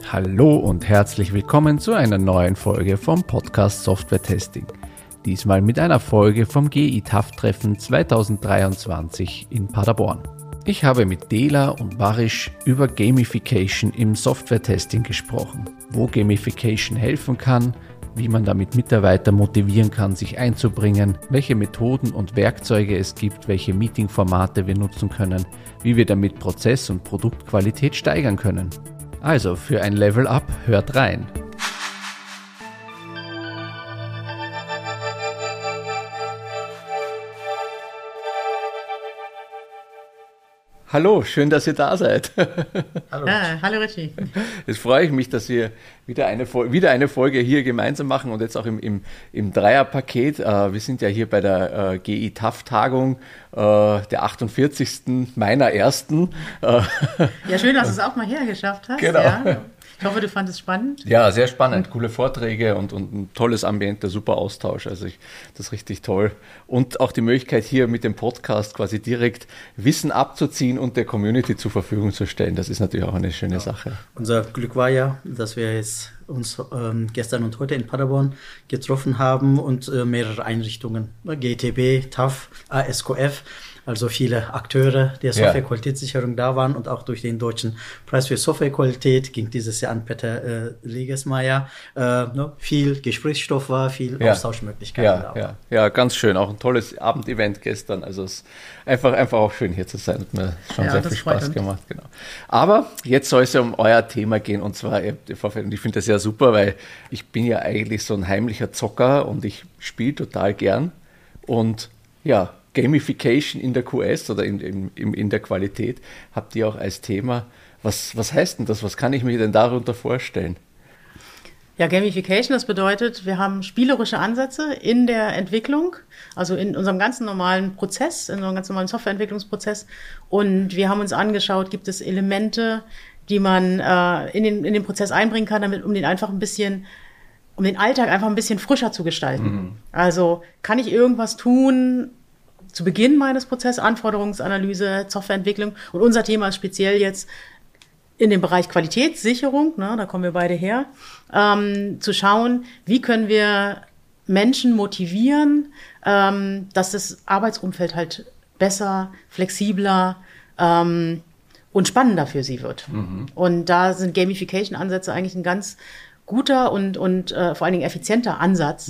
Hallo und herzlich willkommen zu einer neuen Folge vom Podcast Software Testing. Diesmal mit einer Folge vom GI-TAF-Treffen 2023 in Paderborn. Ich habe mit Dela und Barisch über Gamification im Software-Testing gesprochen, wo Gamification helfen kann, wie man damit Mitarbeiter motivieren kann, sich einzubringen, welche Methoden und Werkzeuge es gibt, welche Meeting-Formate wir nutzen können, wie wir damit Prozess- und Produktqualität steigern können. Also für ein Level-Up hört rein. Hallo, schön, dass ihr da seid. Hallo. Ja, hallo Richie. Jetzt freue ich mich, dass wir wieder eine Folge hier gemeinsam machen und jetzt auch im Dreierpaket. Wir sind ja hier bei der GI-TAF-Tagung, der 48. meiner ersten. Ja, schön, dass du es auch mal hergeschafft hast. Genau. Ja. Ich hoffe, du fandest es spannend. Ja, sehr spannend. Coole Vorträge und ein tolles Ambiente, super Austausch. Also das ist richtig toll. Und auch die Möglichkeit hier mit dem Podcast quasi direkt Wissen abzuziehen und der Community zur Verfügung zu stellen. Das ist natürlich auch eine schöne Sache. Unser Glück war ja, dass wir jetzt uns gestern und heute in Paderborn getroffen haben und mehrere Einrichtungen, GTB, TAF, ASQF, also viele Akteure der Softwarequalitätssicherung da waren und auch durch den Deutschen Preis für Softwarequalität ging dieses Jahr an Peter Legesmeier. Viel Gesprächsstoff war, viel Austauschmöglichkeiten da war. Ja, ganz schön. Auch ein tolles Abendevent gestern. Also es ist einfach auch schön hier zu sein. Hat mir schon sehr viel Spaß gemacht. Genau. Aber jetzt soll es ja um euer Thema gehen und zwar, und ich finde das ja super, weil ich bin ja eigentlich so ein heimlicher Zocker und ich spiele total gern und ja, Gamification in der QS oder in der Qualität habt ihr auch als Thema. Was heißt denn das? Was kann ich mir denn darunter vorstellen? Ja, Gamification, das bedeutet, wir haben spielerische Ansätze in der Entwicklung, also in unserem ganz normalen Prozess, in unserem ganz normalen Softwareentwicklungsprozess. Und wir haben uns angeschaut, gibt es Elemente, die man in den Prozess einbringen kann, um den Alltag einfach ein bisschen frischer zu gestalten. Mhm. Also kann ich irgendwas tun zu Beginn meines Prozesses, Anforderungsanalyse, Softwareentwicklung. Und unser Thema ist speziell jetzt in dem Bereich Qualitätssicherung, da kommen wir beide her, zu schauen, wie können wir Menschen motivieren, dass das Arbeitsumfeld halt besser, flexibler und spannender für sie wird. Mhm. Und da sind Gamification-Ansätze eigentlich ein ganz guter und vor allen Dingen effizienter Ansatz,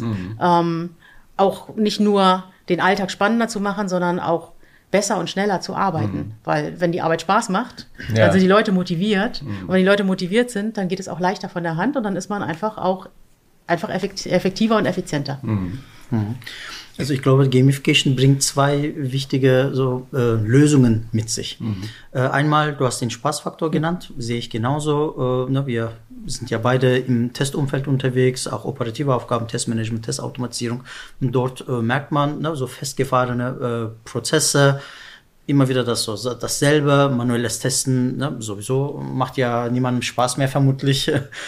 auch nicht nur den Alltag spannender zu machen, sondern auch besser und schneller zu arbeiten. Mhm. Weil wenn die Arbeit Spaß macht, dann sind die Leute motiviert. Mhm. Und wenn die Leute motiviert sind, dann geht es auch leichter von der Hand und dann ist man einfach effektiver und effizienter. Mhm. Mhm. Also ich glaube, Gamification bringt zwei wichtige Lösungen mit sich. Mhm. Einmal, du hast den Spaßfaktor genannt, sehe ich genauso. Wir sind ja beide im Testumfeld unterwegs, auch operative Aufgaben, Testmanagement, Testautomatisierung. Und dort merkt man so festgefahrene Prozesse, immer wieder dasselbe, manuelles Testen, sowieso macht ja niemandem Spaß mehr vermutlich.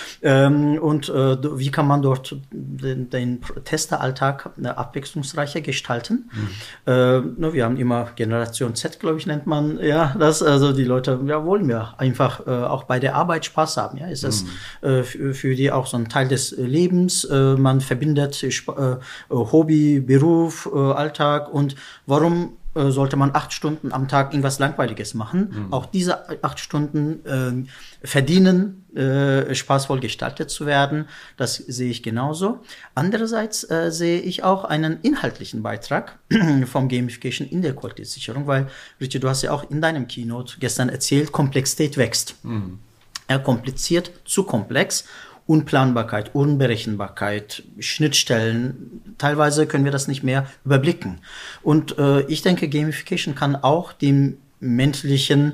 Wie kann man dort den Testeralltag abwechslungsreicher gestalten? Mhm. Wir haben immer Generation Z, glaube ich, nennt man das. Also die Leute wollen ja einfach auch bei der Arbeit Spaß haben. Ja, ist das für die auch so ein Teil des Lebens? Man verbindet Hobby, Beruf, Alltag und warum sollte man 8 Stunden am Tag irgendwas Langweiliges machen. Mhm. Auch diese 8 Stunden verdienen, spaßvoll gestaltet zu werden. Das sehe ich genauso. Andererseits sehe ich auch einen inhaltlichen Beitrag vom Gamification in der Qualitätssicherung, weil, Richard, du hast ja auch in deinem Keynote gestern erzählt, Komplexität wächst. Mhm. Kompliziert zu komplex. Unplanbarkeit, Unberechenbarkeit, Schnittstellen, teilweise können wir das nicht mehr überblicken. Und ich denke, Gamification kann auch dem menschlichen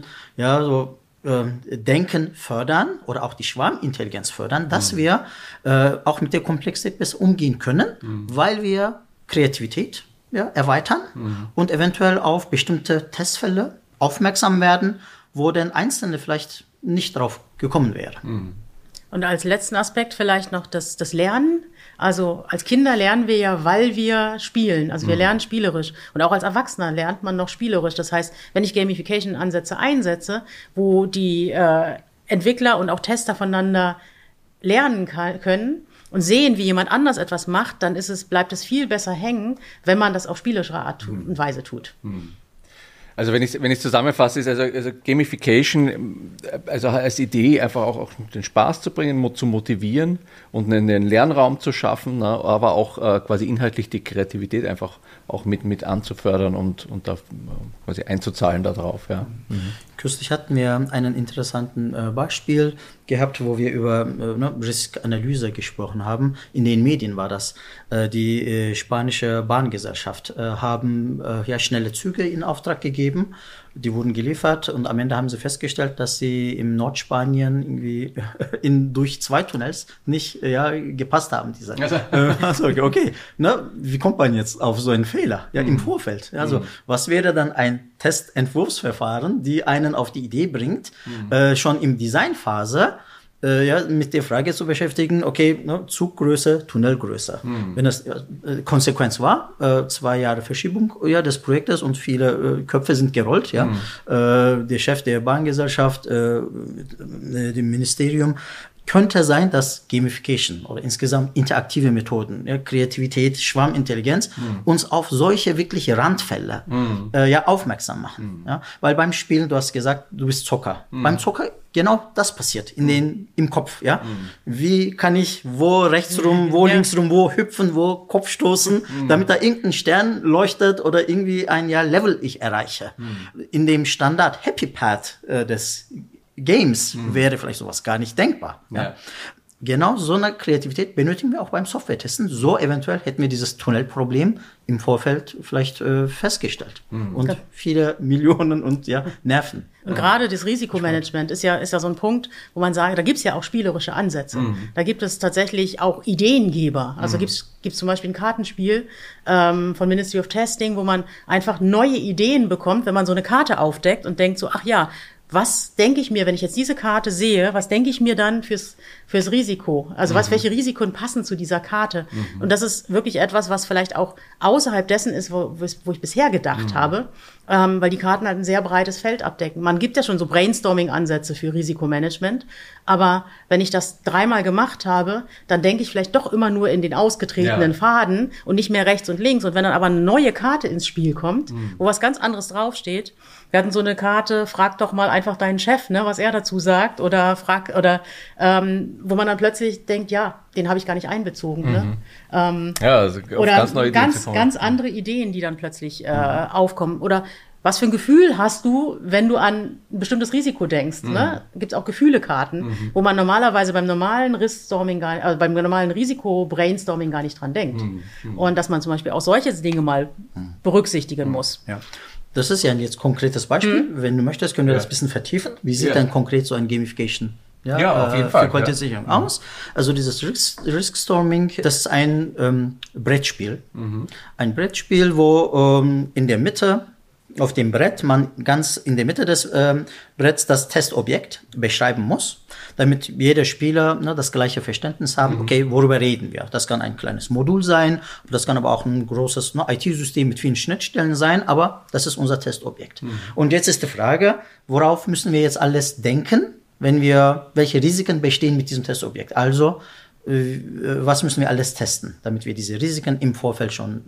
Denken fördern oder auch die Schwarmintelligenz fördern, dass wir auch mit der Komplexität besser umgehen können, weil wir Kreativität erweitern und eventuell auf bestimmte Testfälle aufmerksam werden, wo denn Einzelne vielleicht nicht drauf gekommen wäre. Und als letzten Aspekt vielleicht noch das Lernen. Also als Kinder lernen wir ja, weil wir spielen. Also wir lernen spielerisch. Und auch als Erwachsener lernt man noch spielerisch. Das heißt, wenn ich Gamification-Ansätze einsetze, wo die Entwickler und auch Tester voneinander lernen können und sehen, wie jemand anders etwas macht, dann bleibt es viel besser hängen, wenn man das auf spielerische Art und Weise tut. Also wenn ich zusammenfasse, ist also Gamification, also als Idee einfach auch den Spaß zu bringen, zu motivieren und einen Lernraum zu schaffen, aber auch quasi inhaltlich die Kreativität einfach auch mit anzufördern und da quasi einzuzahlen darauf. Ja. Kürzlich hatten wir einen interessanten Beispiel gehabt, wo wir über Riskanalyse gesprochen haben. In den Medien war das. Die spanische Bahngesellschaft haben schnelle Züge in Auftrag gegeben. Die wurden geliefert und am Ende haben sie festgestellt, dass sie im Nordspanien irgendwie durch 2 Tunnels nicht gepasst haben. Also, okay, wie kommt man jetzt auf so einen Fehler? Ja, im Vorfeld. Also, was wäre dann ein Testentwurfsverfahren, die einen auf die Idee bringt, schon im Designphase mit der Frage zu beschäftigen, okay, Zuggröße, Tunnelgröße. Wenn das Konsequenz war, 2 Jahre Verschiebung des Projektes und viele Köpfe sind gerollt. Der Chef der Bahngesellschaft, dem Ministerium, könnte sein, dass Gamification oder insgesamt interaktive Methoden, Kreativität, Schwarmintelligenz uns auf solche wirkliche Randfälle aufmerksam machen. Weil beim Spielen, du hast gesagt, du bist Zocker. Beim Zocker genau das passiert im Kopf. Wie kann ich wo rechts rum, wo links rum, wo hüpfen, wo Kopf stoßen, damit da irgendein Stern leuchtet oder irgendwie ein Level ich erreiche. In dem Standard Happy Path des Games wäre vielleicht sowas gar nicht denkbar. Ja. Genau so eine Kreativität benötigen wir auch beim Software-Testen. So eventuell hätten wir dieses Tunnelproblem im Vorfeld vielleicht festgestellt. Und viele Millionen und Nerven. Und gerade das Risikomanagement ist ja so ein Punkt, wo man sagt, da gibt's ja auch spielerische Ansätze. Da gibt es tatsächlich auch Ideengeber. Also gibt's zum Beispiel ein Kartenspiel von Ministry of Testing, wo man einfach neue Ideen bekommt, wenn man so eine Karte aufdeckt und denkt so, ach ja, was denke ich mir, wenn ich jetzt diese Karte sehe, was denke ich mir dann fürs Risiko? Also welche Risiken passen zu dieser Karte? Und das ist wirklich etwas, was vielleicht auch außerhalb dessen ist, wo ich bisher gedacht habe, weil die Karten halt ein sehr breites Feld abdecken. Man gibt ja schon so Brainstorming-Ansätze für Risikomanagement, aber wenn ich das 3-mal gemacht habe, dann denke ich vielleicht doch immer nur in den ausgetretenen Faden und nicht mehr rechts und links. Und wenn dann aber eine neue Karte ins Spiel kommt, wo was ganz anderes draufsteht, wir hatten so eine Karte, frag doch mal einfach deinen Chef, was er dazu sagt, oder wo man dann plötzlich denkt, den habe ich gar nicht einbezogen. Also oder ganz andere Ideen, die dann plötzlich aufkommen. Oder was für ein Gefühl hast du, wenn du an ein bestimmtes Risiko denkst? Gibt es auch Gefühlekarten, wo man normalerweise beim normalen beim normalen Risiko-Brainstorming gar nicht dran denkt. Und dass man zum Beispiel auch solche Dinge mal berücksichtigen muss. Ja. Das ist ja jetzt ein konkretes Beispiel. Wenn du möchtest, können wir das ein bisschen vertiefen. Wie sieht dann konkret so ein Gamification auf jeden Fall, für Qualitätssicherung aus? Also dieses Riskstorming, das ist ein Brettspiel. Ein Brettspiel, wo in der Mitte auf dem Brett man ganz in der Mitte des Bretts das Testobjekt beschreiben muss, damit jeder Spieler das gleiche Verständnis haben, okay, worüber reden wir? Das kann ein kleines Modul sein, das kann aber auch ein großes IT-System mit vielen Schnittstellen sein, aber das ist unser Testobjekt. Und jetzt ist die Frage, worauf müssen wir jetzt alles denken, welche Risiken bestehen mit diesem Testobjekt? Also, was müssen wir alles testen, damit wir diese Risiken im Vorfeld schon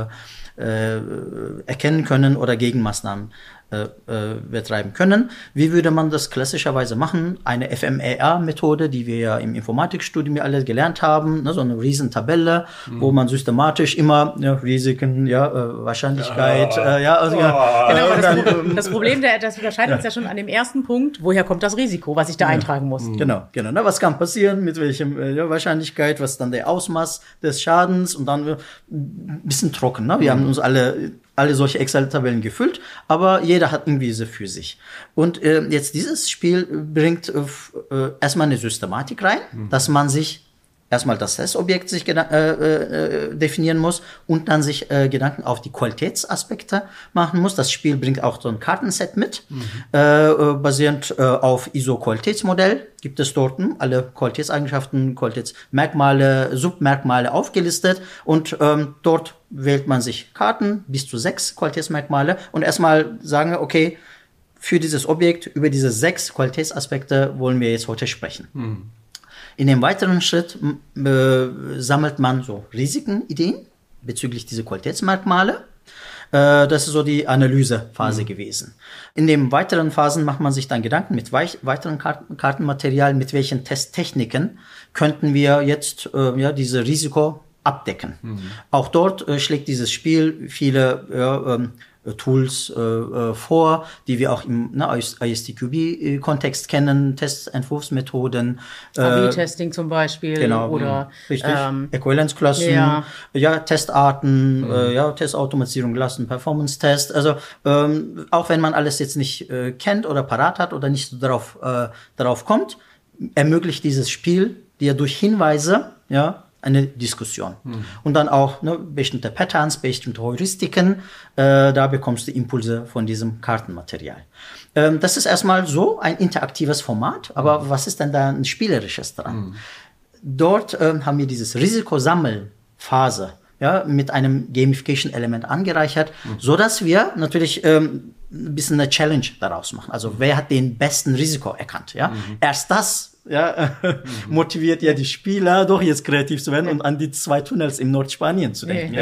erkennen können oder Gegenmaßnahmen betreiben können. Wie würde man das klassischerweise machen? Eine FMEA-Methode, die wir ja im Informatikstudium alle gelernt haben, so eine Riesentabelle, wo man systematisch immer Risiken, Wahrscheinlichkeit, Genau, das Problem, das unterscheidet uns ja schon an dem ersten Punkt, woher kommt das Risiko, was ich da eintragen muss. Genau. Was kann passieren, mit welchem Wahrscheinlichkeit, was dann der Ausmaß des Schadens und dann ein bisschen trocken. Wir haben uns alle solche Excel-Tabellen gefüllt, aber jeder hat irgendwie diese für sich. Und jetzt dieses Spiel bringt erstmal eine Systematik rein, dass man sich erstmal das Testobjekt sich definieren muss und dann sich Gedanken auf die Qualitätsaspekte machen muss. Das Spiel bringt auch so ein Kartenset mit, basierend auf ISO-Qualitätsmodell. Gibt es dort alle Qualitätseigenschaften, Qualitätsmerkmale, Submerkmale aufgelistet und dort wählt man sich Karten, bis zu 6 Qualitätsmerkmale und erstmal sagen wir, okay, für dieses Objekt, über diese 6 Qualitätsaspekte wollen wir jetzt heute sprechen. In dem weiteren Schritt sammelt man so Risiken, Ideen bezüglich dieser Qualitätsmerkmale. Das ist so die Analysephase gewesen. In den weiteren Phasen macht man sich dann Gedanken mit weiteren Kartenmaterial, mit welchen Testtechniken könnten wir jetzt diese Risiko abdecken. Auch dort schlägt dieses Spiel viele Tools vor, die wir auch im ISTQB-Kontext kennen, Testentwurfsmethoden. AB-Testing zum Beispiel. Genau, oder richtig. Äquivalenzklassen, Testarten, Testautomatisierung, Klassen, Performance-Test. Also auch wenn man alles jetzt nicht kennt oder parat hat oder nicht so darauf kommt, ermöglicht dieses Spiel dir durch Hinweise eine Diskussion. Und dann auch bestimmte Patterns, bestimmte Heuristiken, da bekommst du Impulse von diesem Kartenmaterial. Das ist erstmal so ein interaktives Format, aber was ist denn da ein Spielerisches dran? Dort haben wir dieses Risikosammelphase mit einem Gamification-Element angereichert, so dass wir natürlich ein bisschen eine Challenge daraus machen. Also wer hat den besten Risiko erkannt? Erst das motiviert ja die Spieler, doch jetzt kreativ zu werden und an die 2 Tunnels in Nordspanien zu denken.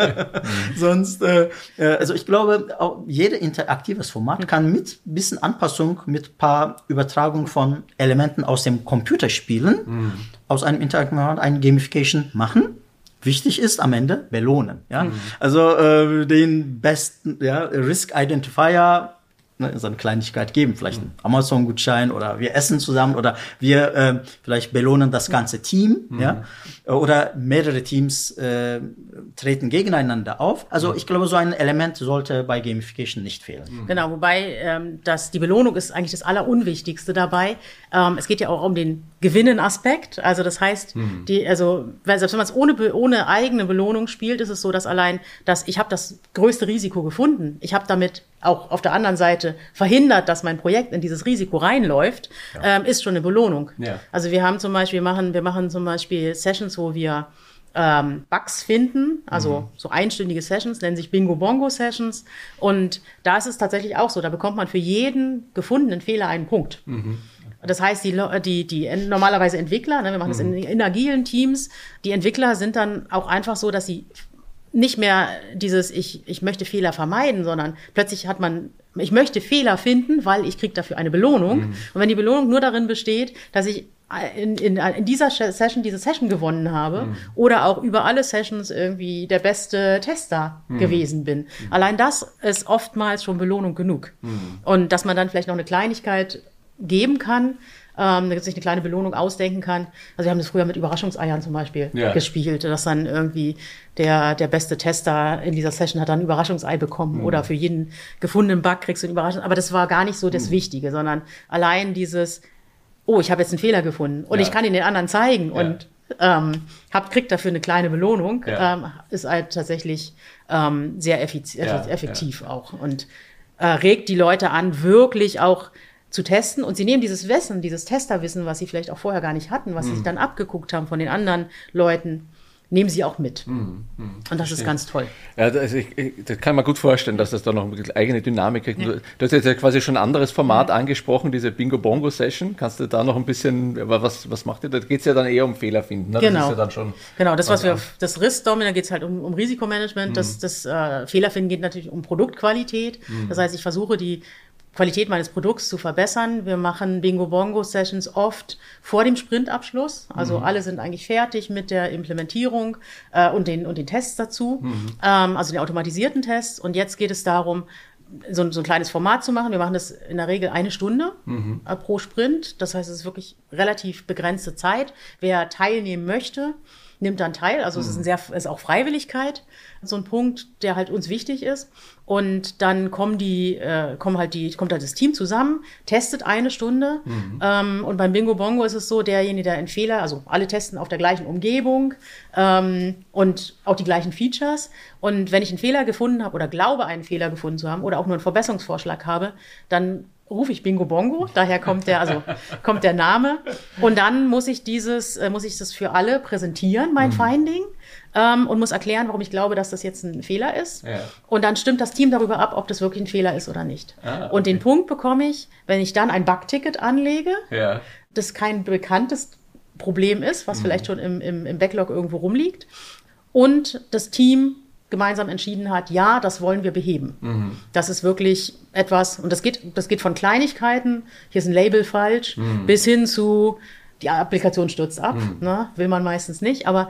Sonst, also ich glaube, auch jedes interaktives Format kann mit bisschen Anpassung, mit paar Übertragung von Elementen aus dem Computerspielen, aus einem interaktiven Format, eine Gamification machen. Wichtig ist am Ende belohnen. Also den besten Risk Identifier so eine Kleinigkeit geben, vielleicht einen Amazon-Gutschein oder wir essen zusammen oder wir vielleicht belohnen das ganze Team, oder mehrere Teams treten gegeneinander auf. Also ich glaube, so ein Element sollte bei Gamification nicht fehlen. Genau, wobei die Belohnung ist eigentlich das Allerunwichtigste dabei. Es geht ja auch um den Gewinnen-Aspekt. Also das heißt, selbst wenn man es ohne eigene Belohnung spielt, ist es so, dass ich habe das größte Risiko gefunden. Ich habe damit auch auf der anderen Seite verhindert, dass mein Projekt in dieses Risiko reinläuft, ist schon eine Belohnung. Ja. Also wir machen zum Beispiel, wir machen zum Beispiel Sessions, wo wir Bugs finden, also so einstündige Sessions, nennen sich Bingo-Bongo-Sessions. Und da ist es tatsächlich auch so, da bekommt man für jeden gefundenen Fehler einen Punkt. Das heißt, die normalerweise Entwickler, wir machen das in agilen Teams, die Entwickler sind dann auch einfach so, dass sie nicht mehr dieses ich möchte Fehler vermeiden, sondern plötzlich hat man, ich möchte Fehler finden, weil ich kriege dafür eine Belohnung. Und wenn die Belohnung nur darin besteht, dass ich in dieser Session diese Session gewonnen habe oder auch über alle Sessions irgendwie der beste Tester gewesen bin. Allein das ist oftmals schon Belohnung genug. Und dass man dann vielleicht noch eine Kleinigkeit geben kann, sich eine kleine Belohnung ausdenken kann. Also wir haben das früher mit Überraschungseiern zum Beispiel gespielt, dass dann irgendwie der beste Tester in dieser Session hat dann ein Überraschungsei bekommen oder für jeden gefundenen Bug kriegst du eine Überraschung. Aber das war gar nicht so das Wichtige, sondern allein dieses, ich habe jetzt einen Fehler gefunden und ich kann ihn den anderen zeigen und kriegt dafür eine kleine Belohnung, ist halt tatsächlich sehr effektiv auch und regt die Leute an, wirklich auch zu testen, und sie nehmen dieses Wissen, dieses Testerwissen, was sie vielleicht auch vorher gar nicht hatten, was sie sich dann abgeguckt haben von den anderen Leuten, nehmen sie auch mit. Und das ist ganz toll. Ja, das kann man gut vorstellen, dass das da noch eine eigene Dynamik kriegt. Du hast jetzt ja quasi schon ein anderes Format angesprochen, diese Bingo-Bongo-Session. Kannst du da noch ein bisschen, was macht ihr? Da geht es ja dann eher um Fehler finden. Ne? Genau. Das ist ja dann schon das Risk-Dominant, da geht es halt um Risikomanagement. Das Fehler finden geht natürlich um Produktqualität. Das heißt, ich versuche die Qualität meines Produkts zu verbessern. Wir machen Bingo-Bongo-Sessions oft vor dem Sprintabschluss. Also alle sind eigentlich fertig mit der Implementierung und den Tests dazu, also den automatisierten Tests. Und jetzt geht es darum, so ein kleines Format zu machen. Wir machen das in der Regel 1 Stunde pro Sprint. Das heißt, es ist wirklich relativ begrenzte Zeit. Wer teilnehmen möchte, nimmt dann teil. Also es ist auch Freiwilligkeit, so ein Punkt, der halt uns wichtig ist. Und dann kommt halt das Team zusammen, testet 1 Stunde. Und beim Bingo Bongo ist es so, derjenige, der einen Fehler, also alle testen auf der gleichen Umgebung und auch die gleichen Features. Und wenn ich einen Fehler gefunden habe oder glaube, einen Fehler gefunden zu haben oder auch nur einen Verbesserungsvorschlag habe, dann rufe ich Bingo Bongo, daher kommt der Name. Und dann muss ich das für alle präsentieren, mein Finding. und muss erklären, warum ich glaube, dass das jetzt ein Fehler ist. Ja. Und dann stimmt das Team darüber ab, ob das wirklich ein Fehler ist oder nicht. Okay. Und den Punkt bekomme ich, wenn ich dann ein Bug-Ticket anlege, das kein bekanntes Problem ist, was vielleicht schon im Backlog irgendwo rumliegt, und das Team gemeinsam entschieden hat, ja, das wollen wir beheben. Das ist wirklich etwas, und das geht von Kleinigkeiten, hier ist ein Label falsch, bis hin zu, die Applikation stürzt ab, ne? Will man meistens nicht, aber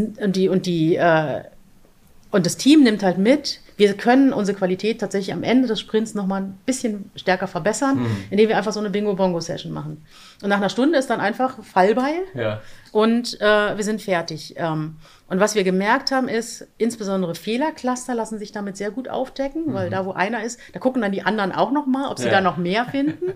und das Team nimmt halt mit, wir können unsere Qualität tatsächlich am Ende des Sprints nochmal ein bisschen stärker verbessern, indem wir einfach so eine Bingo-Bongo-Session machen. Und nach einer Stunde ist dann einfach Fallbeil und wir sind fertig. Und was wir gemerkt haben, ist, insbesondere Fehlercluster lassen sich damit sehr gut aufdecken, weil da, wo einer ist, da gucken dann die anderen auch nochmal, ob sie da noch mehr finden.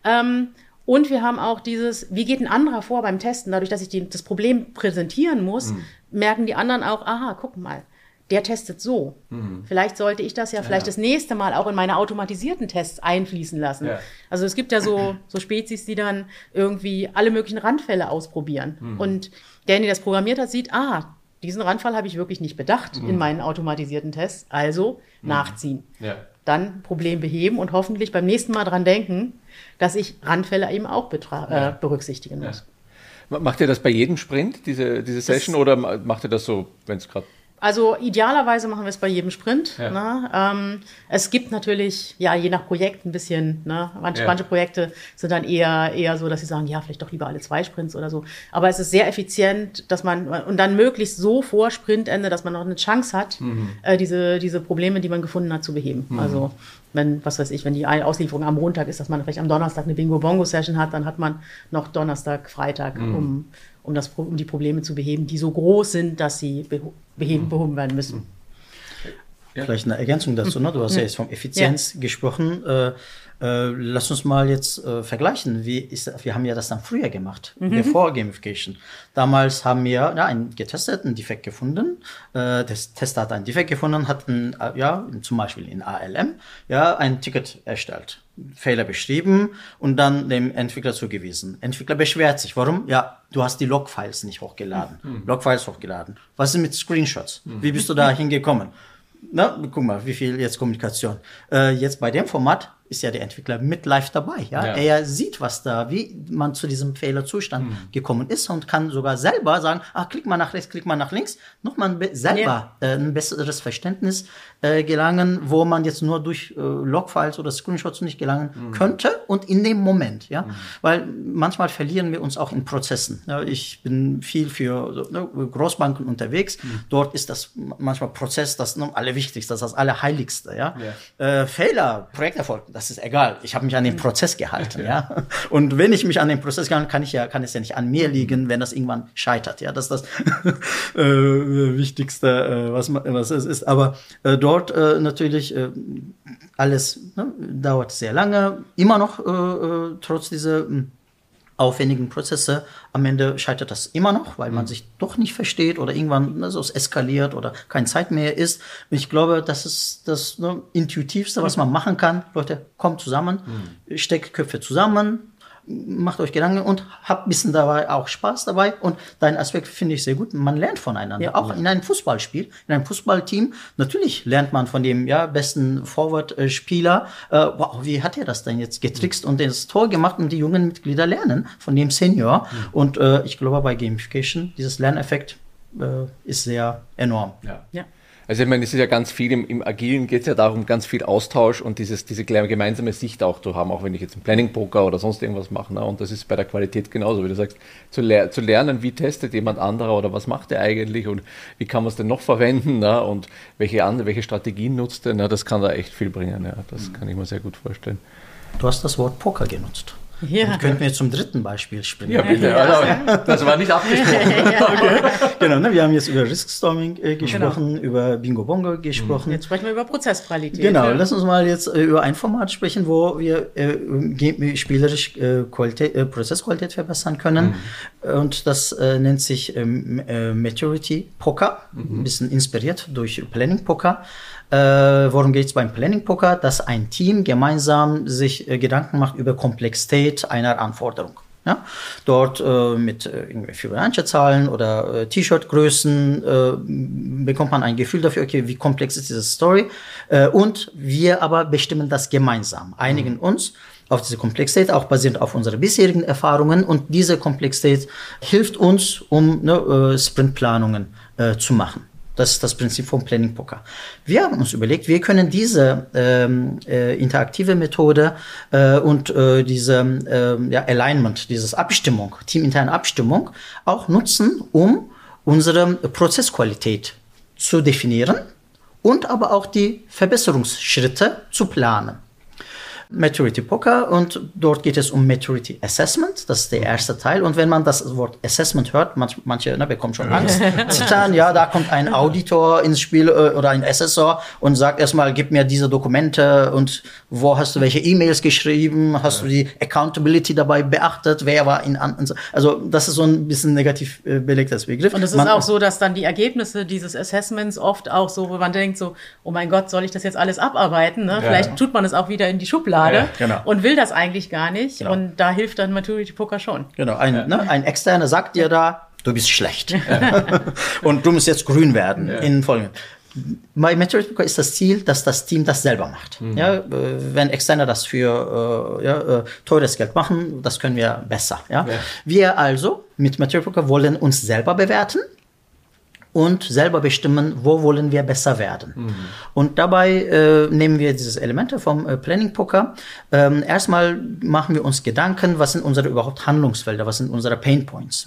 Und wir haben auch wie geht ein anderer vor beim Testen? Dadurch, dass ich das Problem präsentieren muss, merken die anderen auch, aha, guck mal, der testet so. Vielleicht sollte ich das vielleicht das nächste Mal auch in meine automatisierten Tests einfließen lassen. Ja. Also es gibt ja so Spezies, die dann irgendwie alle möglichen Randfälle ausprobieren. Und der das programmiert hat, sieht, diesen Randfall habe ich wirklich nicht bedacht in meinen automatisierten Tests, also nachziehen. Ja. Dann Problem beheben und hoffentlich beim nächsten Mal dran denken, dass ich Randfälle eben auch berücksichtigen muss. Macht ihr das bei jedem Sprint, diese Session, oder macht ihr das so, wenn es gerade... Also idealerweise machen wir es bei jedem Sprint. Ja. Ne? Es gibt natürlich, je nach Projekt ein bisschen, ne? Manche Projekte sind dann eher so, dass sie sagen, vielleicht doch lieber alle 2 Sprints oder so. Aber es ist sehr effizient, dass man, und dann möglichst so vor Sprintende, dass man noch eine Chance hat, diese Probleme, die man gefunden hat, zu beheben. Also wenn die Auslieferung am Montag ist, dass man vielleicht am Donnerstag eine Bingo-Bongo-Session hat, dann hat man noch Donnerstag, Freitag, um die Probleme zu beheben, die so groß sind, dass sie behoben werden müssen. Ja. Vielleicht eine Ergänzung dazu, ne? Du hast ja jetzt von Effizienz gesprochen. Lass uns mal jetzt vergleichen. Wir haben ja das dann früher gemacht, bevor Gamification. Damals haben wir einen Defekt gefunden. Der Tester hat einen Defekt gefunden, hat zum Beispiel in ALM ein Ticket erstellt, Fehler beschrieben und dann dem Entwickler zugewiesen. Entwickler beschwert sich. Warum? Ja, du hast die Logfiles nicht hochgeladen. Logfiles hochgeladen. Was ist mit Screenshots? Wie bist du da hingekommen? Na, guck mal, wie viel jetzt Kommunikation. Jetzt bei dem Format ist ja der Entwickler mit live dabei. Ja? Er sieht, wie man zu diesem Fehlerzustand gekommen ist und kann sogar selber sagen, klick mal nach rechts, klick mal nach links, nochmal selber ein besseres Verständnis gelangen, wo man jetzt nur durch Logfiles oder Screenshots nicht gelangen könnte und in dem Moment. Weil manchmal verlieren wir uns auch in Prozessen. Ja? Ich bin viel für Großbanken unterwegs. Dort ist das manchmal Prozess das Allerwichtigste, das Allerheiligste. Ja? Fehler, Projekterfolg, das ist egal. Ich habe mich an den Prozess gehalten, ja. Und wenn ich mich an den Prozess gehalten, kann es ja nicht an mir liegen, wenn das irgendwann scheitert, ja. Das ist das Wichtigste, was es ist. Aber dort natürlich alles dauert sehr lange, immer noch trotz dieser aufwendigen Prozesse. Am Ende scheitert das immer noch, weil man sich doch nicht versteht oder irgendwann es eskaliert oder keine Zeit mehr ist. Und ich glaube, das ist das Intuitivste, was man machen kann. Leute, kommt zusammen, steckt Köpfe zusammen, macht euch Gedanken und habt ein bisschen dabei auch Spaß dabei. Und deinen Aspekt finde ich sehr gut. Man lernt voneinander. Auch in einem Fußballspiel, in einem Fußballteam. Natürlich lernt man von dem besten Forward-Spieler. Wow, wie hat er das denn jetzt getrickst und das Tor gemacht? Und die jungen Mitglieder lernen von dem Senior. Und ich glaube, bei Gamification, dieses Lerneffekt ist sehr enorm. Ja. Also ich meine, es ist ja ganz viel, im Agilen geht es ja darum, ganz viel Austausch und diese gemeinsame Sicht auch zu haben, auch wenn ich jetzt einen Planning-Poker oder sonst irgendwas mache. Ne? Und das ist bei der Qualität genauso, wie du sagst, zu lernen, wie testet jemand anderer oder was macht er eigentlich und wie kann man es denn noch verwenden, ne? Und welche Strategien nutzt er, ne? Das kann da echt viel bringen. Ja? Das kann ich mir sehr gut vorstellen. Du hast das Wort Poker genutzt. Ja. Könnten wir zum dritten Beispiel springen. Ja, bitte. Das war nicht abgesprochen. Okay. Genau, wir haben jetzt über Riskstorming gesprochen, über Bingo Bongo gesprochen. Jetzt sprechen wir über Prozessqualität. Genau, lass uns mal jetzt über ein Format sprechen, wo wir spielerisch Prozessqualität verbessern können. Und das nennt sich Maturity Poker, ein bisschen inspiriert durch Planning Poker. Worum geht es beim Planning Poker? Dass ein Team gemeinsam sich Gedanken macht über Komplexität einer Anforderung. Ja? Dort mit Fibonacci-Zahlen oder T-Shirt-Größen bekommt man ein Gefühl dafür, okay, wie komplex ist diese Story. Und wir aber bestimmen das gemeinsam, einigen uns auf diese Komplexität, auch basierend auf unseren bisherigen Erfahrungen. Und diese Komplexität hilft uns, um Sprintplanungen zu machen. Das ist das Prinzip vom Planning Poker. Wir haben uns überlegt, wir können diese interaktive Methode und diese Alignment, diese Abstimmung, teaminterne Abstimmung auch nutzen, um unsere Prozessqualität zu definieren und aber auch die Verbesserungsschritte zu planen. Maturity Poker, und dort geht es um Maturity Assessment, das ist der erste Teil. Und wenn man das Wort Assessment hört, manche bekommen schon Angst. Zittern, ja, da kommt ein Auditor ins Spiel oder ein Assessor und sagt erstmal, gib mir diese Dokumente und wo hast du welche E-Mails geschrieben, hast du die Accountability dabei beachtet, wer war also das ist so ein bisschen negativ belegtes Begriff. Und es ist auch so, dass dann die Ergebnisse dieses Assessments oft auch so, wo man denkt so, oh mein Gott, soll ich das jetzt alles abarbeiten? Ne? Ja. Vielleicht tut man es auch wieder in die Schublade. Und will das eigentlich gar nicht. Genau. Und da hilft dann Maturity Poker schon. Genau, ein Externer sagt dir da, du bist schlecht. Und du musst jetzt grün werden in folgendem. Bei Maturity Poker ist das Ziel, dass das Team das selber macht. Ja, wenn Externe das für teures Geld machen, das können wir besser. Ja? Wir also mit Maturity Poker wollen uns selber bewerten und selber bestimmen, wo wollen wir besser werden. Und dabei nehmen wir diese Elemente vom Planning Poker. Erstmal machen wir uns Gedanken, was sind unsere überhaupt Handlungsfelder, was sind unsere Pain Points.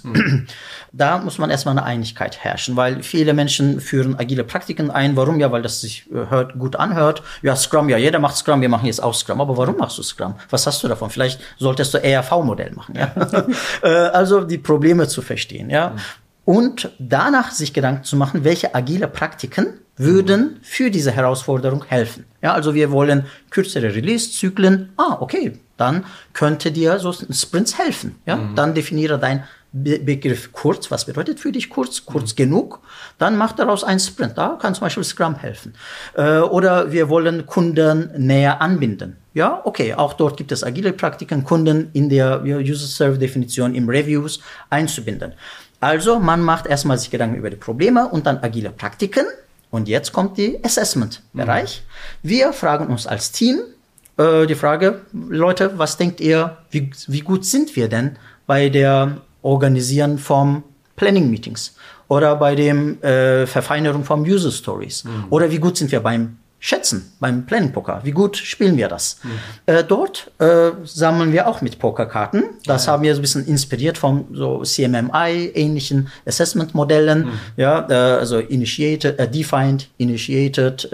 Da muss man erstmal eine Einigkeit herrschen, weil viele Menschen führen agile Praktiken ein. Warum? Ja, weil das sich gut anhört. Ja, Scrum, ja, jeder macht Scrum, wir machen jetzt auch Scrum. Aber warum machst du Scrum? Was hast du davon? Vielleicht solltest du ERV-Modell machen. Ja? Also die Probleme zu verstehen. Ja. Und danach sich Gedanken zu machen, welche agile Praktiken würden für diese Herausforderung helfen. Ja, also wir wollen kürzere Release-Zyklen. Okay, dann könnte dir so Sprints helfen. Ja, dann definiere dein Begriff kurz. Was bedeutet für dich kurz? Kurz genug. Dann mach daraus einen Sprint. Da kann zum Beispiel Scrum helfen. Oder wir wollen Kunden näher anbinden. Ja, okay, auch dort gibt es agile Praktiken, Kunden in der User-Server-Definition, im Reviews einzubinden. Also man macht erstmal sich Gedanken über die Probleme und dann agile Praktiken. Und jetzt kommt die Assessment-Bereich. Wir fragen uns als Team die Frage, Leute, was denkt ihr, wie gut sind wir denn bei der Organisieren von Planning-Meetings oder bei dem Verfeinerung von User-Stories? Oder wie gut sind wir beim Schätzen, beim Planning Poker? Wie gut spielen wir das? Dort sammeln wir auch mit Pokerkarten. Das haben wir so ein bisschen inspiriert von so CMMI-ähnlichen Assessment-Modellen. Also Defined, Initiated,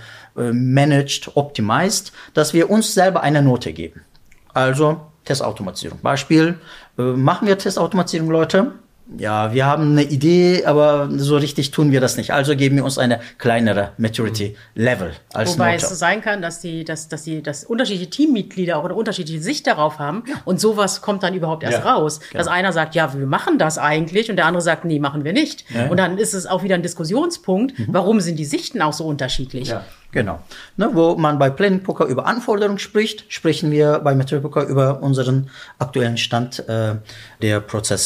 Managed, Optimized, dass wir uns selber eine Note geben. Also Testautomatisierung. Beispiel, machen wir Testautomatisierung, Leute? Ja, wir haben eine Idee, aber so richtig tun wir das nicht. Also geben wir uns eine kleinere Maturity-Level als Wobei Note. Es so sein kann, dass unterschiedliche Teammitglieder auch eine unterschiedliche Sicht darauf haben. Und sowas kommt dann überhaupt erst raus. Genau. Dass einer sagt, ja, wir machen das eigentlich. Und der andere sagt, nee, machen wir nicht. Ja. Und dann ist es auch wieder ein Diskussionspunkt. Warum sind die Sichten auch so unterschiedlich? Ja. Genau. Wo man bei Planning Poker über Anforderungen spricht, sprechen wir bei Maturity Poker über unseren aktuellen Stand der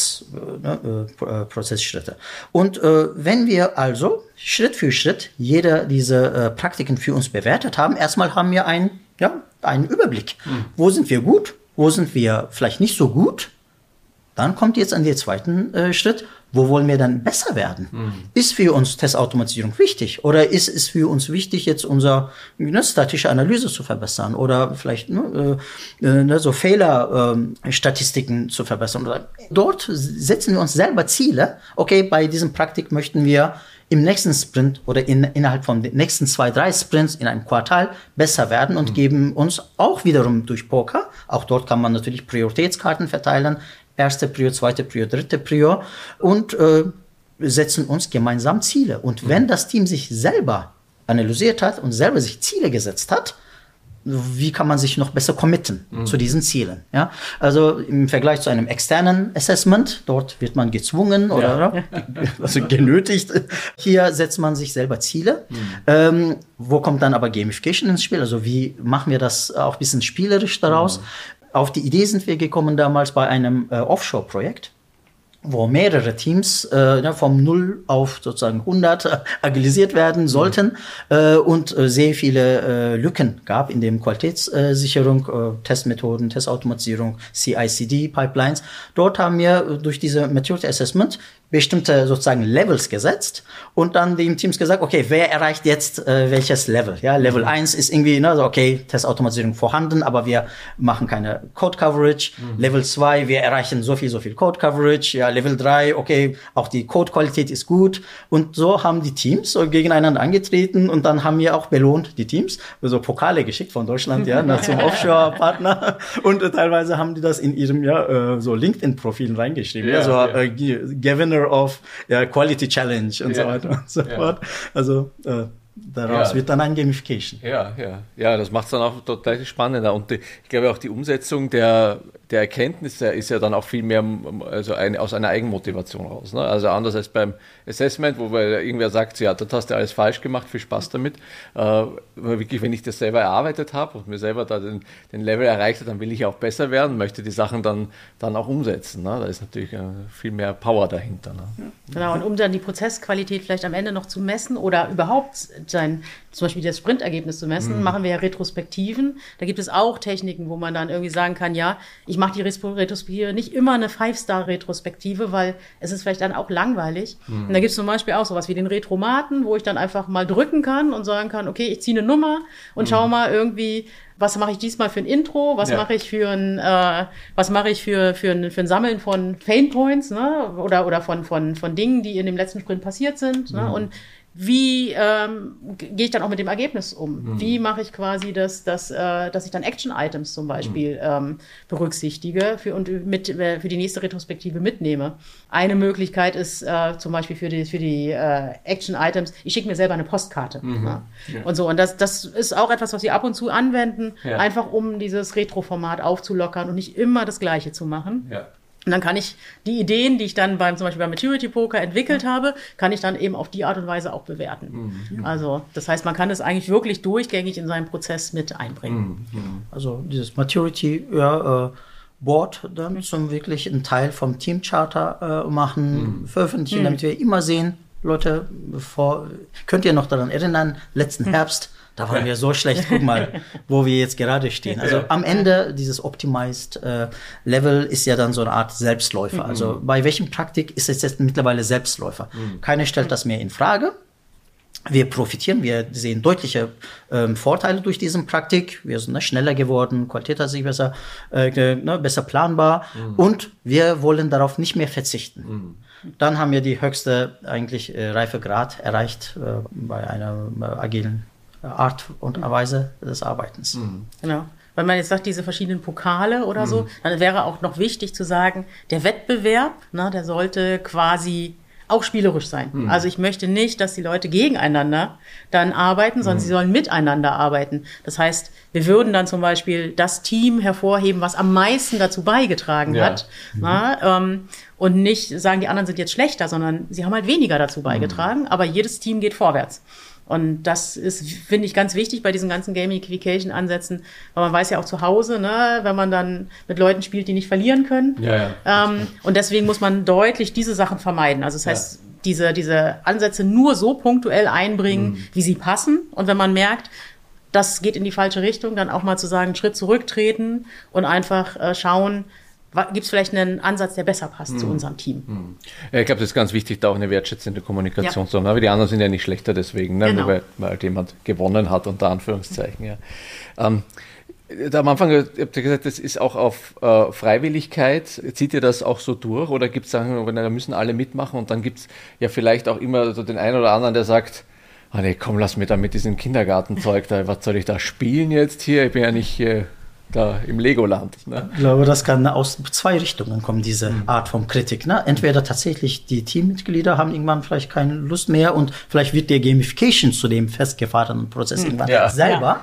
Prozessschritte. Und wenn wir also Schritt für Schritt jede dieser Praktiken für uns bewertet haben, erstmal haben wir einen Überblick. Wo sind wir gut? Wo sind wir vielleicht nicht so gut? Dann kommt jetzt an den zweiten Schritt. Wo wollen wir dann besser werden? Ist für uns Testautomatisierung wichtig? Oder ist es für uns wichtig, jetzt unsere statistische Analyse zu verbessern? Oder vielleicht so Fehlerstatistiken zu verbessern? Dort setzen wir uns selber Ziele. Okay, bei diesem Praktik möchten wir im nächsten Sprint oder innerhalb von den nächsten 2-3 Sprints in einem Quartal besser werden und geben uns auch wiederum durch Poker, auch dort kann man natürlich Prioritätskarten verteilen, erste Prio, zweite Prio, dritte Prio und setzen uns gemeinsam Ziele. Und wenn das Team sich selber analysiert hat und selber sich Ziele gesetzt hat, wie kann man sich noch besser committen zu diesen Zielen? Ja? Also im Vergleich zu einem externen Assessment, dort wird man gezwungen oder also genötigt. Hier setzt man sich selber Ziele. Wo kommt dann aber Gamification ins Spiel? Also wie machen wir das auch ein bisschen spielerisch daraus? auf die Idee sind wir gekommen damals bei einem Offshore-Projekt, wo mehrere Teams vom 0 auf sozusagen 100 agilisiert werden sollten und sehr viele Lücken gab in dem Qualitätssicherung, Testmethoden, Testautomatisierung, CI/CD-Pipelines. Dort haben wir durch diese Maturity Assessment bestimmte sozusagen Levels gesetzt und dann den Teams gesagt, okay, wer erreicht jetzt welches Level? Ja, Level 1 ist irgendwie, okay, Testautomatisierung vorhanden, aber wir machen keine Code Coverage. Level 2, wir erreichen so viel Code Coverage. Ja, Level 3, okay, auch die Code-Qualität ist gut. Und so haben die Teams so gegeneinander angetreten und dann haben wir auch belohnt, die Teams, so Pokale geschickt von Deutschland, zum Offshore-Partner. Und teilweise haben die das in ihrem, so LinkedIn-Profilen reingeschrieben. Gewinner of Quality Challenge und so weiter und so fort. Also daraus wird dann ein Gamification. Ja, das macht es dann auch total spannender. Und ich glaube auch die Umsetzung der Erkenntnisse ist ja dann auch viel mehr aus einer Eigenmotivation raus. Ne? Also anders als beim Assessment, wo irgendwer sagt, ja, das hast du alles falsch gemacht, viel Spaß damit. Wirklich, wenn ich das selber erarbeitet habe und mir selber da den Level erreicht habe, dann will ich auch besser werden, möchte die Sachen dann auch umsetzen. Ne? Da ist natürlich viel mehr Power dahinter. Ne? Genau, und um dann die Prozessqualität vielleicht am Ende noch zu messen oder überhaupt zum Beispiel das Sprintergebnis zu messen, machen wir ja Retrospektiven. Da gibt es auch Techniken, wo man dann irgendwie sagen kann, ja, ich mache die Retrospektive nicht immer eine 5-Star-Retrospektive, weil es ist vielleicht dann auch langweilig. Und da gibt es zum Beispiel auch sowas wie den Retromaten, wo ich dann einfach mal drücken kann und sagen kann, okay, ich ziehe eine Nummer und schau mal irgendwie, was mache ich diesmal für ein Intro, was mache ich für ein Sammeln von Painpoints, ne? oder von Dingen, die in dem letzten Sprint passiert sind, ne? Und wie gehe ich dann auch mit dem Ergebnis um? Wie mache ich quasi dass ich dann Action-Items zum Beispiel berücksichtige für die nächste Retrospektive mitnehme? Eine Möglichkeit ist zum Beispiel für die Action-Items, ich schicke mir selber eine Postkarte. Ja. Und so. Und das ist auch etwas, was wir ab und zu anwenden, einfach um dieses Retro-Format aufzulockern und nicht immer das Gleiche zu machen. Ja. Und dann kann ich die Ideen, die ich dann zum Beispiel beim Maturity Poker entwickelt habe, kann ich dann eben auf die Art und Weise auch bewerten. Also das heißt, man kann es eigentlich wirklich durchgängig in seinen Prozess mit einbringen. Also dieses Maturity Board dann zum wirklich einen Teil vom Team Charter machen, veröffentlichen, damit wir immer sehen, Leute, könnt ihr noch daran erinnern, letzten Herbst, da waren wir so schlecht, guck mal, wo wir jetzt gerade stehen. Also am Ende dieses Optimized Level ist ja dann so eine Art Selbstläufer. Also bei welchem Praktik ist es jetzt mittlerweile Selbstläufer? Keiner stellt das mehr in Frage. Wir profitieren, wir sehen deutliche Vorteile durch diesen Praktik. Wir sind schneller geworden, Qualität hat sich besser planbar und wir wollen darauf nicht mehr verzichten. Dann haben wir die höchste eigentlich Reifegrad erreicht bei einer agilen Art und Weise des Arbeitens. Genau. Wenn man jetzt sagt, diese verschiedenen Pokale oder so, dann wäre auch noch wichtig zu sagen, der Wettbewerb, der sollte quasi auch spielerisch sein. Also ich möchte nicht, dass die Leute gegeneinander dann arbeiten, sondern sie sollen miteinander arbeiten. Das heißt, wir würden dann zum Beispiel das Team hervorheben, was am meisten dazu beigetragen hat. Und nicht sagen, die anderen sind jetzt schlechter, sondern sie haben halt weniger dazu beigetragen, aber jedes Team geht vorwärts. Und das ist, finde ich, ganz wichtig bei diesen ganzen Gamification-Ansätzen, weil man weiß ja auch zu Hause, wenn man dann mit Leuten spielt, die nicht verlieren können. Und deswegen muss man deutlich diese Sachen vermeiden. Also das heißt, diese Ansätze nur so punktuell einbringen, wie sie passen. Und wenn man merkt, das geht in die falsche Richtung, dann auch mal zu sagen, einen Schritt zurücktreten und einfach schauen, gibt es vielleicht einen Ansatz, der besser passt zu unserem Team. Ja, ich glaube, das ist ganz wichtig, da auch eine wertschätzende Kommunikation zu haben. Aber die anderen sind ja nicht schlechter deswegen, nur weil halt jemand gewonnen hat, unter Anführungszeichen. Ja. Da am Anfang habt ihr gesagt, das ist auch auf Freiwilligkeit. Zieht ihr das auch so durch? Oder gibt es Sachen, da müssen alle mitmachen und dann gibt es ja vielleicht auch immer so den einen oder anderen, der sagt, nee, komm, lass mir da mit diesem Kindergartenzeug, was soll ich da spielen jetzt hier? Ich bin ja nicht da im Legoland. Ne? Ich glaube, das kann aus zwei Richtungen kommen, diese Art von Kritik. Ne? Entweder tatsächlich die Teammitglieder haben irgendwann vielleicht keine Lust mehr und vielleicht wird der Gamification zu dem festgefahrenen Prozess irgendwann selber.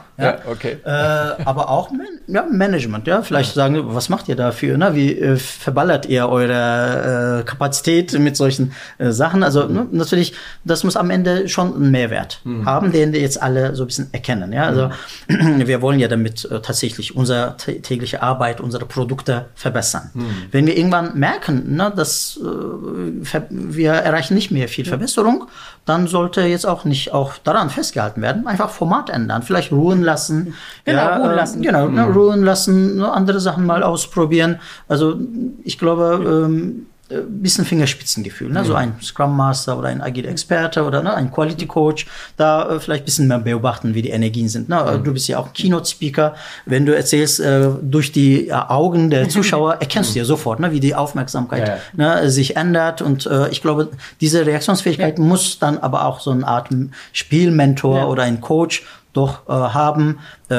Aber auch Management. Ja? Vielleicht sagen, was macht ihr dafür? Ne? Wie verballert ihr eure Kapazität mit solchen Sachen? Also natürlich, das muss am Ende schon einen Mehrwert haben, den wir jetzt alle so ein bisschen erkennen. Ja? Also wir wollen ja damit tatsächlich unser unsere tägliche Arbeit, unsere Produkte verbessern. Wenn wir irgendwann merken, ne, dass wir erreichen nicht mehr viel Verbesserung, dann sollte jetzt auch nicht auch daran festgehalten werden. Einfach Format ändern, vielleicht ruhen lassen. Ruhen lassen. Ruhen lassen, ne, andere Sachen mal ausprobieren. Also ich glaube, bisschen Fingerspitzengefühl, ne? So ein Scrum Master oder ein agile Experte oder ne, ein Quality Coach, da vielleicht ein bisschen mehr beobachten, wie die Energien sind. Ne? Du bist ja auch Keynote Speaker, wenn du erzählst, durch die Augen der Zuschauer erkennst du ja sofort, ne, wie die Aufmerksamkeit ne, sich ändert und ich glaube, diese Reaktionsfähigkeit muss dann aber auch so eine Art Spielmentor oder ein Coach doch haben,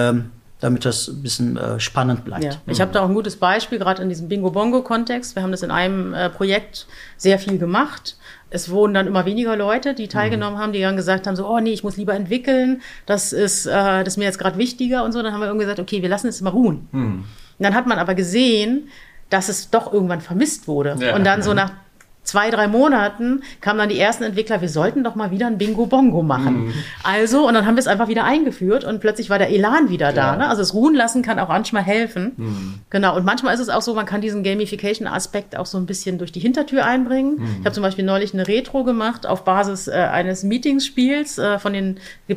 damit das ein bisschen spannend bleibt. Ja. Ich habe da auch ein gutes Beispiel, gerade in diesem Bingo-Bongo-Kontext. Wir haben das in einem Projekt sehr viel gemacht. Es wurden dann immer weniger Leute, die teilgenommen haben, die dann gesagt haben, so, oh nee, ich muss lieber entwickeln, das ist mir jetzt gerade wichtiger und so. Dann haben wir irgendwie gesagt, okay, wir lassen es mal ruhen. Und dann hat man aber gesehen, dass es doch irgendwann vermisst wurde. Ja. Und dann so nach 2-3 Monaten kamen dann die ersten Entwickler, wir sollten doch mal wieder ein Bingo-Bongo machen. Also, und dann haben wir es einfach wieder eingeführt und plötzlich war der Elan wieder da. Ne? Also das Ruhen lassen kann auch manchmal helfen. Genau, und manchmal ist es auch so, man kann diesen Gamification-Aspekt auch so ein bisschen durch die Hintertür einbringen. Ich habe zum Beispiel neulich eine Retro gemacht auf Basis eines Meetingsspiels von den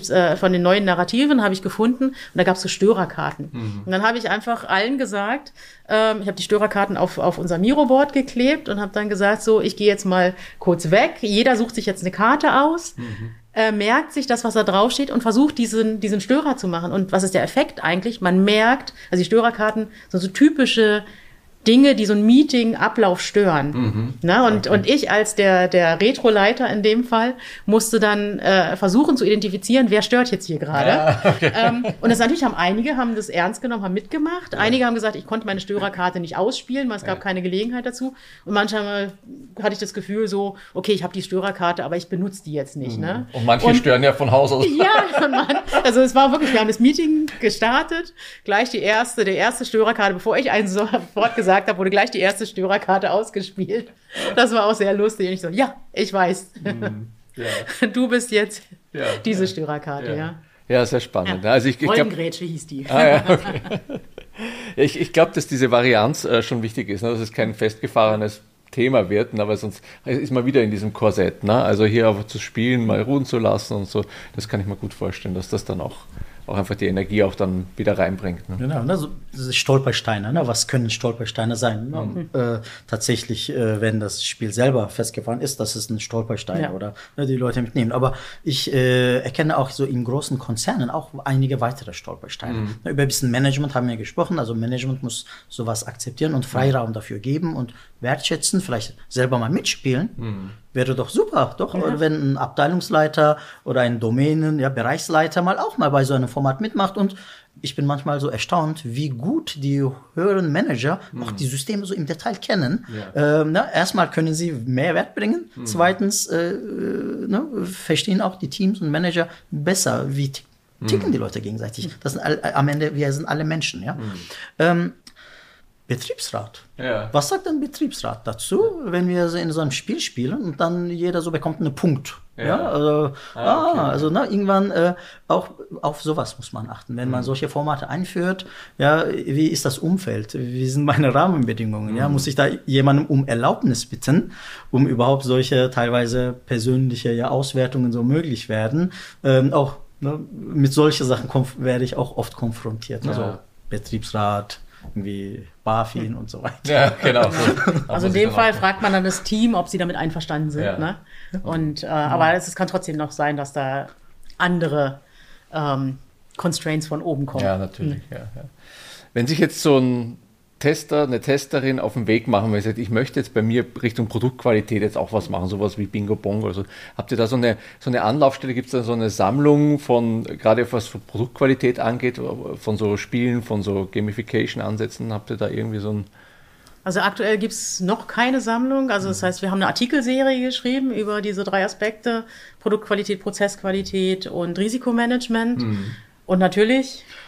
neuen Narrativen, habe ich gefunden. Und da gab es so Störerkarten. Und dann habe ich einfach allen gesagt, ich habe die Störerkarten auf unser Miro-Board geklebt und habe dann gesagt, so, ich gehe jetzt mal kurz weg. Jeder sucht sich jetzt eine Karte aus, merkt sich das, was da draufsteht und versucht, diesen Störer zu machen. Und was ist der Effekt eigentlich? Man merkt, also die Störerkarten sind so typische Dinge, die so ein Meeting-Ablauf stören. Und ich als der Retro-Leiter in dem Fall musste dann versuchen zu identifizieren, wer stört jetzt hier gerade. Ja, okay. Und das natürlich einige haben das ernst genommen, haben mitgemacht. Ja. Einige haben gesagt, ich konnte meine Störerkarte nicht ausspielen, weil es gab keine Gelegenheit dazu. Und manchmal hatte ich das Gefühl so, okay, ich habe die Störerkarte, aber ich benutze die jetzt nicht. Ne? Und manche stören ja von Haus aus. Ja, also es war wirklich, wir haben das Meeting gestartet, gleich der erste Störerkarte, bevor ich ein Wort gesagt habe, wurde gleich die erste Störerkarte ausgespielt. Das war auch sehr lustig. Und ich so, ja, ich weiß. Du bist jetzt diese Störerkarte, Ja, sehr spannend. Ja. Also Goldengrätsche hieß die. Okay. Ich glaube, dass diese Varianz schon wichtig ist, ne? Dass es kein festgefahrenes Thema wird, ne? Weil sonst ist man wieder in diesem Korsett. Ne? Also hier aber zu spielen, mal ruhen zu lassen und so, das kann ich mir gut vorstellen, dass das dann auch einfach die Energie auch dann wieder reinbringt. Ne? Genau, ne? So Stolpersteine, ne? Was können Stolpersteine sein? Tatsächlich, wenn das Spiel selber festgefahren ist, das ist ein Stolperstein oder die Leute mitnehmen. Aber ich erkenne auch so in großen Konzernen auch einige weitere Stolpersteine. Über ein bisschen Management haben wir gesprochen, also Management muss sowas akzeptieren und Freiraum dafür geben und wertschätzen, vielleicht selber mal mitspielen. Wäre doch super, wenn ein Abteilungsleiter oder ein Bereichsleiter auch mal bei so einem Format mitmacht. Und ich bin manchmal so erstaunt, wie gut die höheren Manager auch die Systeme so im Detail kennen. Erstmal können sie Mehrwert bringen. Zweitens verstehen auch die Teams und Manager besser, wie ticken die Leute gegenseitig. Das sind am Ende, wir sind alle Menschen. Ja? Betriebsrat. Ja. Was sagt denn Betriebsrat dazu, wenn wir in so einem Spiel spielen und dann jeder so bekommt einen Punkt? Ja? Irgendwann auch auf sowas muss man achten. Wenn man solche Formate einführt, wie ist das Umfeld? Wie sind meine Rahmenbedingungen? Ja? Muss ich da jemandem um Erlaubnis bitten, um überhaupt solche teilweise persönliche Auswertungen so möglich werden? Mit solchen Sachen werde ich auch oft konfrontiert. Also Betriebsrat, irgendwie BaFin und so weiter. Ja, genau. Also in dem Fall fragt man dann das Team, ob sie damit einverstanden sind. Ja. Ne? Und, aber es kann trotzdem noch sein, dass da andere Constraints von oben kommen. Ja, natürlich. Ja. Wenn sich jetzt so ein Tester, eine Testerin auf den Weg machen, weil sie sagt, ich möchte jetzt bei mir Richtung Produktqualität jetzt auch was machen, sowas wie Bingo Bongo. Also, habt ihr da so eine Anlaufstelle, gibt es da so eine Sammlung von, gerade was für Produktqualität angeht, von so Spielen, von so Gamification-Ansätzen, habt ihr da irgendwie so ein... Also aktuell gibt es noch keine Sammlung, also das heißt, wir haben eine Artikelserie geschrieben über diese 3 Aspekte, Produktqualität, Prozessqualität und Risikomanagement. Und natürlich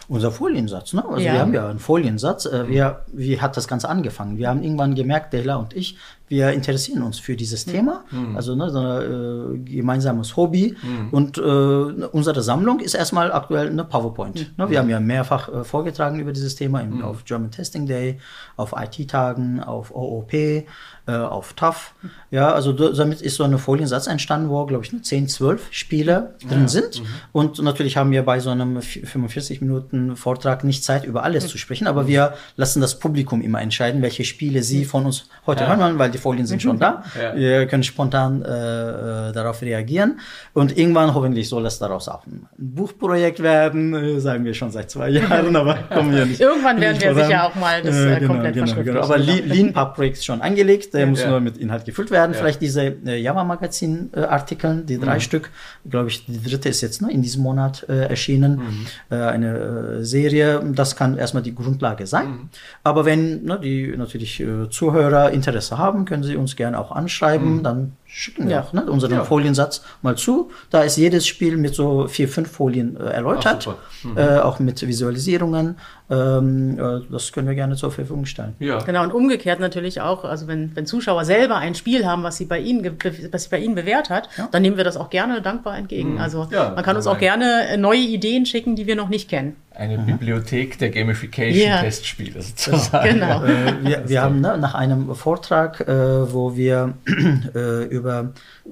Unser Foliensatz, ne? Also Ja. wir haben ja einen Foliensatz. Wie hat das Ganze angefangen? Wir haben irgendwann gemerkt, Dela und ich, wir interessieren uns für dieses Thema. Also ne, so ein gemeinsames Hobby. Und unsere Sammlung ist erstmal aktuell eine PowerPoint. Ne? Wir haben ja mehrfach vorgetragen über dieses Thema auf German Testing Day, auf IT-Tagen, auf OOP, auf TAF. Ja, also damit ist so ein Foliensatz entstanden, wo, glaube ich, 10, 12 Spiele drin sind. Und natürlich haben wir bei so einem 45 Minuten Vortrag nicht Zeit, über alles zu sprechen, aber wir lassen das Publikum immer entscheiden, welche Spiele sie von uns heute hören wollen, weil die Folien sind schon da. Wir können spontan darauf reagieren. Und irgendwann hoffentlich soll es daraus auch ein Buchprojekt werden, sagen wir schon seit 2 Jahren, aber kommen wir nicht. Irgendwann werden wir sicher auch mal das komplett verschriftlichen. Genau. Aber Lean Pub Projekt ist schon angelegt, der muss nur mit Inhalt gefüllt werden. Vielleicht diese Java-Magazin-Artikel, die 3 Stück, glaube ich, die 3. ist jetzt in diesem Monat erschienen, eine Serie, das kann erstmal die Grundlage sein. Aber wenn die natürlich Zuhörer Interesse haben, können sie uns gerne auch anschreiben, dann schicken wir auch unseren Foliensatz mal zu. Da ist jedes Spiel mit so 4, 5 Folien erläutert, auch mit Visualisierungen. Das können wir gerne zur Verfügung stellen. Ja. Genau, und umgekehrt natürlich auch, also wenn Zuschauer selber ein Spiel haben, was sie bei Ihnen bewährt hat, dann nehmen wir das auch gerne dankbar entgegen. Also man kann uns auch gerne neue Ideen schicken, die wir noch nicht kennen. Eine Bibliothek der Gamification-Testspiele sozusagen. Genau. Wir haben nach einem Vortrag, wo wir über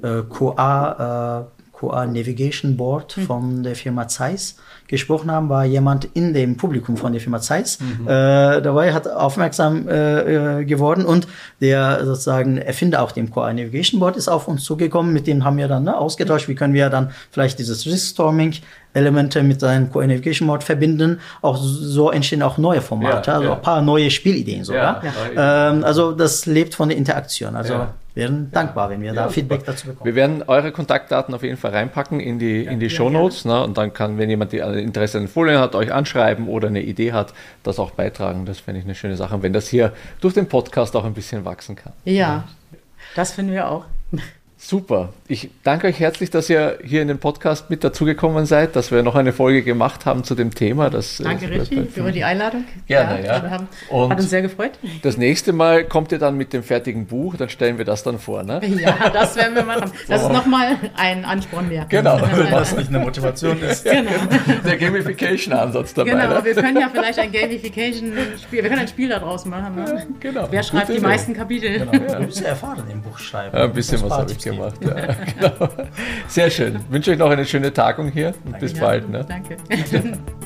QA Navigation Board von der Firma Zeiss gesprochen haben, war jemand in dem Publikum von der Firma Zeiss dabei, hat aufmerksam geworden, und der sozusagen Erfinder auch dem QA Navigation Board ist auf uns zugekommen, mit dem haben wir dann ausgetauscht, wie können wir dann vielleicht dieses Risk-Storming Elemente mit einem QA Navigation Board verbinden. Auch so entstehen auch neue Formate, also ein paar neue Spielideen sogar. Also das lebt von der Interaktion. Also wir wären dankbar, wenn wir da Feedback dazu bekommen. Wir werden eure Kontaktdaten auf jeden Fall reinpacken in die Shownotes, und dann kann, wenn jemand Interesse an den Folien hat, euch anschreiben oder eine Idee hat, das auch beitragen. Das fände ich eine schöne Sache, wenn das hier durch den Podcast auch ein bisschen wachsen kann. Ja, das finden wir auch. Super. Ich danke euch herzlich, dass ihr hier in den Podcast mit dazugekommen seid, dass wir noch eine Folge gemacht haben zu dem Thema. Danke, Richie, für die Einladung. Gerne, hat uns sehr gefreut. Das nächste Mal kommt ihr dann mit dem fertigen Buch, dann stellen wir das dann vor, ne? Ja, das werden wir machen. Das ist nochmal ein Ansporn mehr. Genau. Was nicht eine Motivation ist. Genau. Der Gamification-Ansatz dabei. Genau, ne? wir können ja vielleicht ein Gamification-Spiel, wir können ein Spiel daraus machen. Ne? Genau. Wer schreibt die meisten Kapitel? Genau. Du bist ja erfahren im Buchschreiben. Ein bisschen was habe ich gemacht. Ja, genau. Sehr schön. Ich wünsche euch noch eine schöne Tagung hier und bis bald. Ne? Danke.